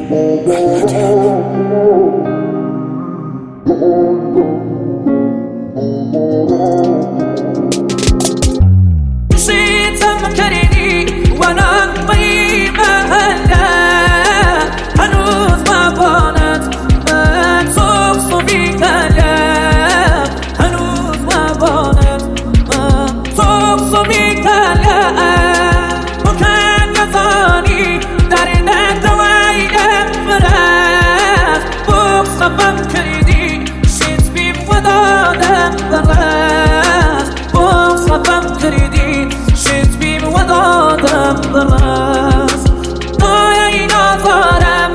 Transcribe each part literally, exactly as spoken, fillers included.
نسيتم كريدي وانا قريبة هلا هنوز ما بانت ما تصفصفي كلام هنوز ما بانت ما تصفصفي كلام وكان يطاني دارنا دوايدم فراس بوصفم كريدي شيت بيم ودادم براس بوصفم كريدي شيت بيم ودادم براس ضايعي نظرم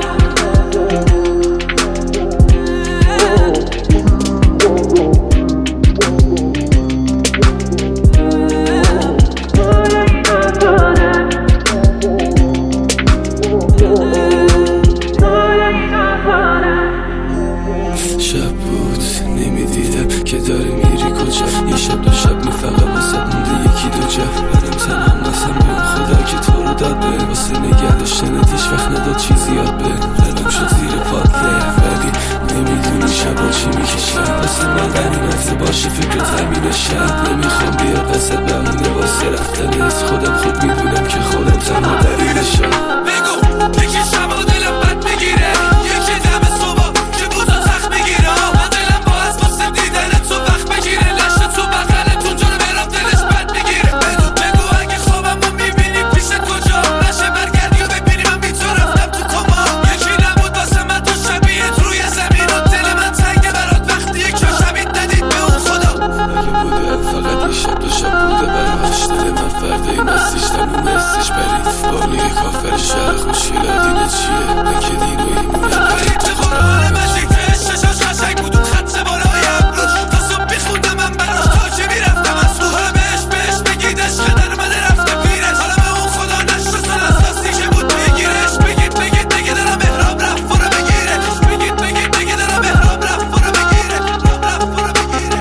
شب بود نمیدیدم که داری میری کجا یه شب دو شب میفقه واسه مونده یکی دو جا منم تنم قسم به اون خدا که تو رو داد به واسه نگه داشتنت هیچ وقت نداد چیزی یاد به دلم شد زیر پادله ولی نمیدونی شبا چی میکشم واسه من غنیمت باشه فکرت همینه شب نمیخوام بیاد وسط بمونه واسه رفتن از خودم خود میدونم که خودم تنها دلیلشم بگو یکی شبا دلم بد میگیره یکی دم صبح که بودا تخت میگیره من دلم با از واسه دیدن تو وقت بگیره لشت تو بغلتون جلو برام دلش بد میگیره بگو بگو اگه خوابم رو میبینی پیش کجا نشه برگردی و ببینی من بی تو رفتم تو کما یکی نبود واسه من تو شبیهت روی زمین و دل من تنگه برات وقتی یکی شبیه دادید به اون خدا اگه بوده فقط یه شب دو شب بوده براش دل من فرده این استیش تموم استیش بری بالی کافر شهر خوشیلا دینه چیه من که دین و ایمونه برید چه قرآن مجید که ششاش قشنگ بود اون خط بالای ابروش تا صبح بیخوندم من براش تا چه میرفتم از تو همه بهش بهش بگید عشق در من رفته پیرش حالا به اون خدا نشستن از دستی که بود بگیرش بگید بگید بگید دارم محراب رفت برو بگیره بگید بگید بگید دارم محراب رفت برو بگیره رفت برو بگیره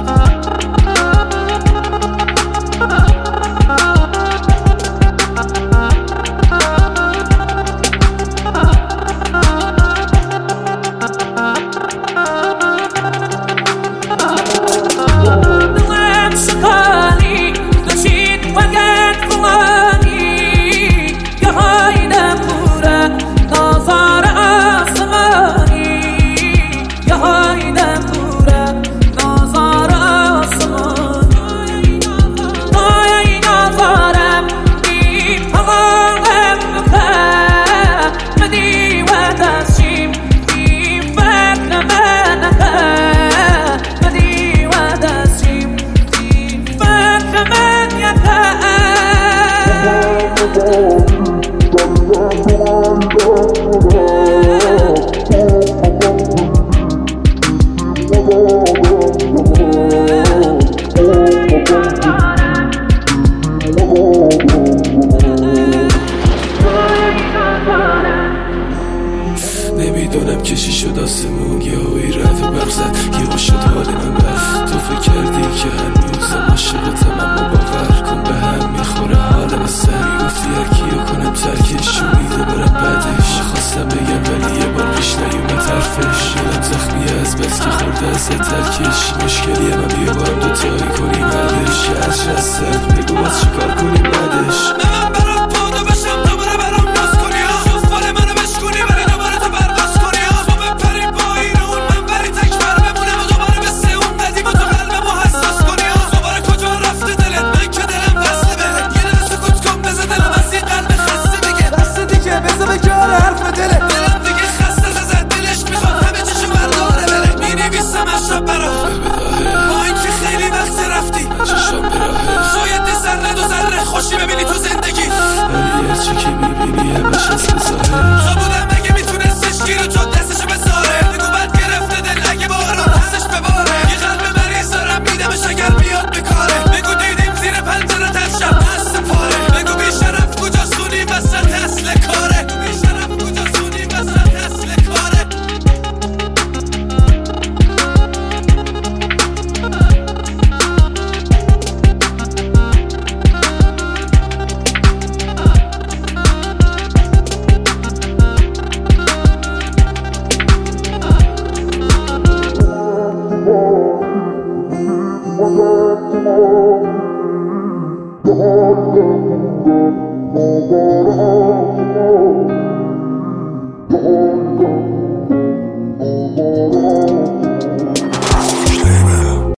نمیدونم کشی شد آسمون یه هایی رفت و بغزد یه شد حال من رفت تو فکر کردی که هنوزم عاشقتم اما باور کن به هم میخوره حالم از سری گفتی هر کیو کنم ترکش شوریده برم بعدش خواستم بگم ولی یه بار پیش نیومد حرفش دلم زخمیه از بس که خورده از ترکش مشکلیه من بیا بارم دوتایی کنیم بعدش که از رستم بگو باز چیکار کنیم بعدش من برات پادا بشم دوباره برام ناز کنی شفال منو بشکنی ولی دوباره تو برباز کنی تو بپری با این اون من بری تکبر بمونم و دوباره مثل اون ندیم و تو قلبمو حساس کنی دوباره کجا رفته دلت من که دلم وصله بهت یه دل سکوت کن بذار دلم از این قلب خسته بگه بسته دیگه بذار بگار حرف دلت دلم دیگه خسته زد دلش میخواد همه چیشو برداره بره مینویسم از شب برات با اینکه خیلی وقت رفتی چشم به راهه شاید ذره دو ذره خوشی ببینی تو زندگی Thank you.